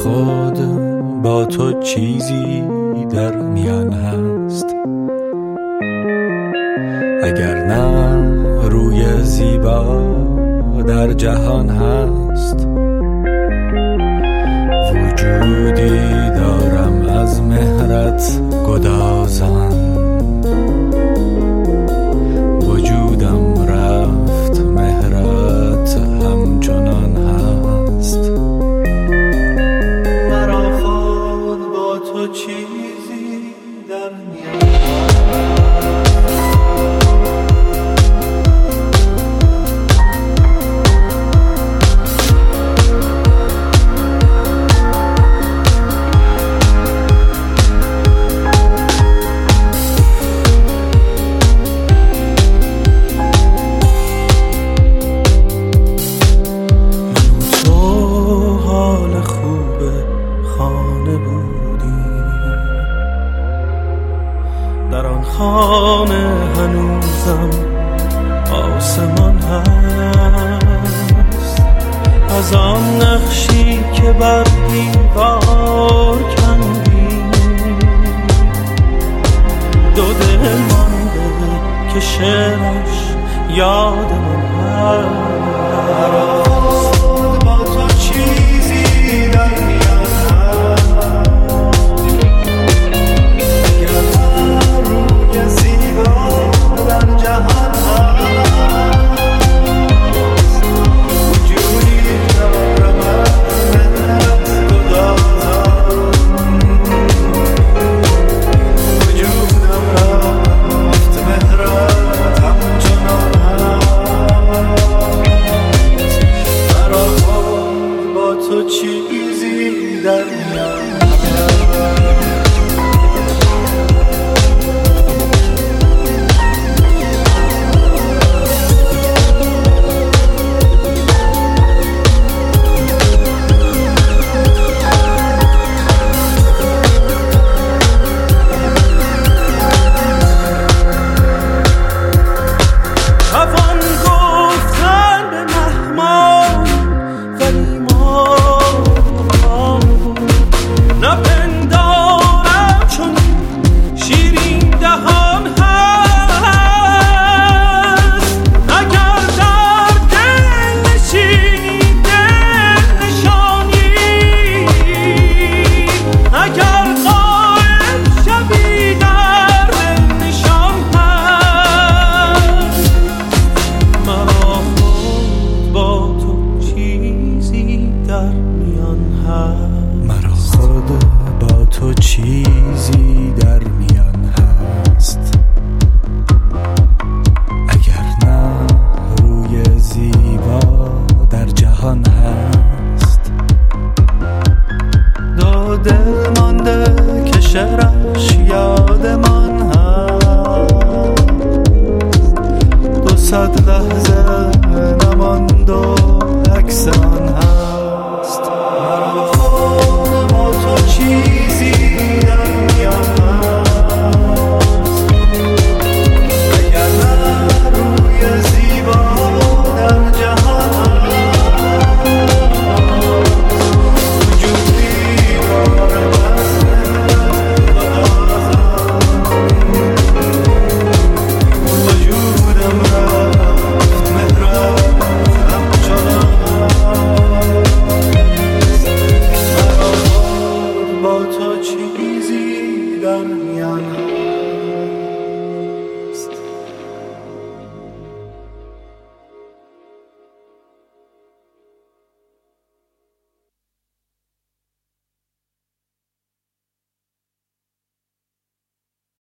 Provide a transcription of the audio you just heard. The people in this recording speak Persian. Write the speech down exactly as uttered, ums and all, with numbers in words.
خود با تو چیزی در میان هست، اگر نه روی زیبا در جهان هست. وجودی دارم از مهرت گدازان، وجودم رفت مهرت همچنان هست. مرا خود با تو چیزی در میان در آن خانه هنوزم آسمان هست، از آن نقشی که بر دیوار کندی دو دل مانده که شعرش یادم هست.